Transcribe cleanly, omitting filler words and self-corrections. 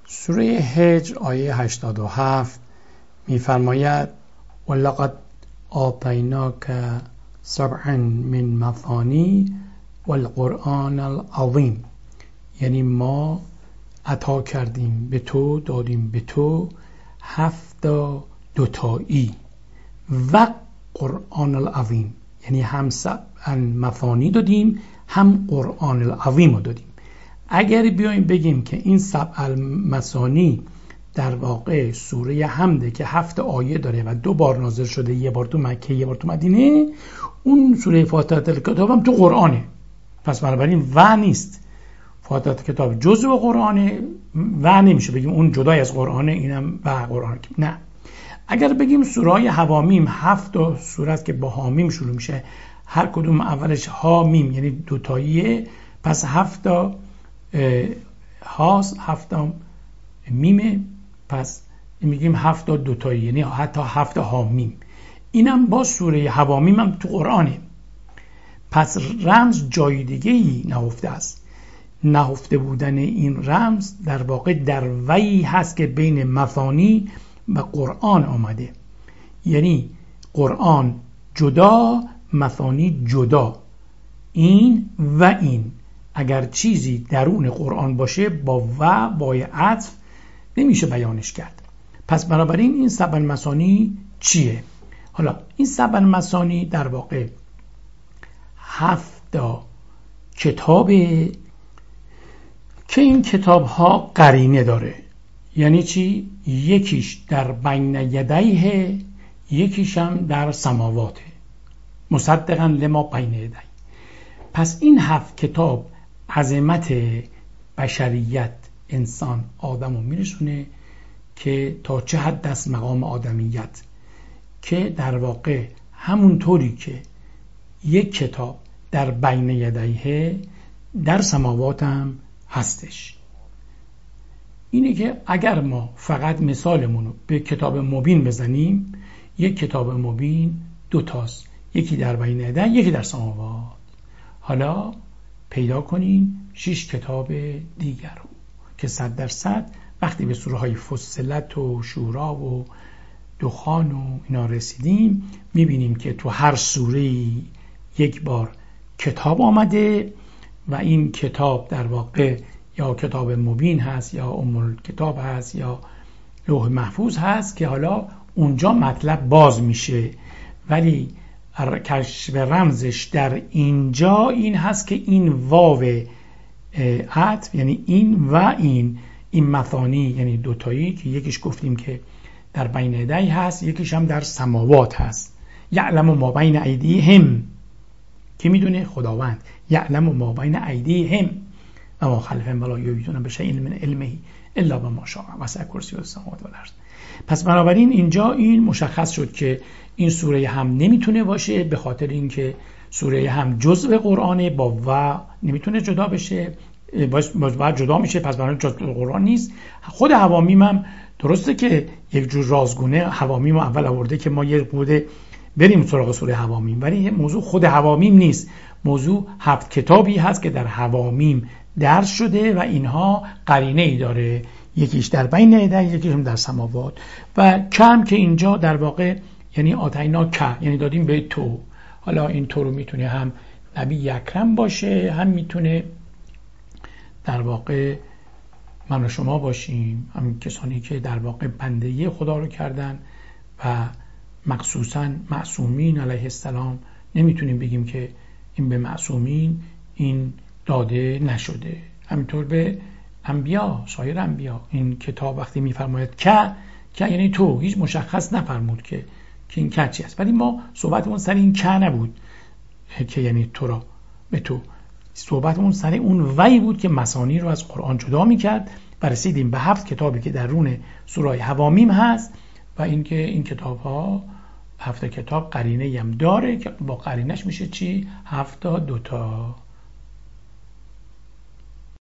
سوره هجر آیه 87 می‌فرماید ولقد آتیناک سبعا من مثانی والقرآن العظیم، یعنی ما عطا کردیم به تو، دادیم به تو 7 دوتایی و قرآن العظیم، یعنی هم سبعا مثانی دادیم هم قرآن العظیم رو دادیم. اگر بیایم بگیم که این سبع المثانی در واقع سوره حمده که 7 آیه داره و 2 بار نازل شده، یه بار تو مکه یه بار تو مدینه، اون سوره فاتحه الکتاب هم تو قرآنه، پس بنابراین و نیست. فاتحه الکتاب جزء قرآنه و نمیشه بگیم اون جدای از قرآنه اینم و قرآنه، نه. اگر بگیم سوره‌های حوامیم 7 سوره است که با حامیم شروع میشه، هر کدوم اولش حامیم یعنی دوتاییه، پس 7 هاست 7 میمه، پس میگیم 7 دوتایی یعنی حتی 7 حامیم. اینم با سوره حوامیم هم تو قرآنه، پس رمز جای دیگه ای نهفته است. نهفته بودن این رمز در واقع در وی هست که بین مثانی و قرآن آمده، یعنی قرآن جدا، مثانی جدا. این و این اگر چیزی درون قرآن باشه با عطف نمیشه بیانش کرد. پس بنابراین این سبع مثانی چیه؟ حالا این سبع مثانی در واقع 7 کتابه که این کتاب ها قرینه داره. یعنی چی؟ یکیش در بین یدیه، یکیش هم در سماواته، مصدقا لما بین یدیه. پس این 7 کتاب عظمت بشریت، انسان، آدم رو میرسونه که تا چه حد است مقام آدمیت، که در واقع همونطوری که یک کتاب در بین یدیه در سماوات هم هستش. اینه که اگر ما فقط مثالمون رو به کتاب مبین بزنیم، یک کتاب مبین 2 تاست، یکی در بین یدیه یکی در سماوات. حالا پیدا کنین 6 کتاب دیگر رو که 100% وقتی به سوره های فصلت و شورا و دخان و اینا رسیدیم، میبینیم که تو هر سوره یک بار کتاب آمده و این کتاب در واقع یا کتاب مبین هست یا کتاب هست یا لوح محفوظ هست که حالا اونجا مطلب باز میشه، ولی کشف رمزش در اینجا این هست که این واو عطف یعنی این و این مثانی یعنی دوتایی که یکیش گفتیم که در بین یدیه هست، یکیش هم در سماوات هست. یعلم ما بین ایدیهم، که میدونه؟ خداوند. یعلم ما بین ایدیهم و ما خلفهم ولا یحیطون بشیء من علمه الا بما شاء وسع کرسیه السماوات والارض. پس بنابراین اینجا این مشخص شد که این سوره هم نمیتونه باشه، به خاطر اینکه سوره هم جزء قرآنه، با و نمیتونه جدا بشه، باید جدا میشه، پس بنابراین جزء قرآن نیست. خود حوامیم هم درسته که یک جور رازگونه حوامیم اول آورده که ما یه بوده بریم سراغ سوره حوامیم، ولی موضوع خود حوامیم نیست، موضوع 7 کتابی هست که در حوامیم درس شده و اینها قرینه ای داره، یکیش در بین یدیه یکیش هم در سماوات. و کم که اینجا در واقع یعنی آتینا که یعنی دادیم به تو. حالا این تو رو میتونه هم نبی اکرم باشه، هم میتونه در واقع من و شما باشیم، هم کسانی که در واقع بندگی خدا رو کردن و مخصوصا معصومین علیه السلام. نمیتونیم بگیم که این به معصومین این داده نشده. همینطور به انبیا، سایر انبیا این کتاب وقتی میفرماید که یعنی تو، هیچ مشخص نفرمود که این که چی است. ولی ما صحبتمون سر این که نبود که یعنی تو را به تو، صحبتمون سر اون وی بود که مثانی رو از قرآن جدا میکرد و رسیدیم به 7 کتابی که درون سوره حوامیم هست و اینکه این کتاب ها 7 کتاب قرینه هم داره که با قرینش میشه چی؟ 7 دوتا.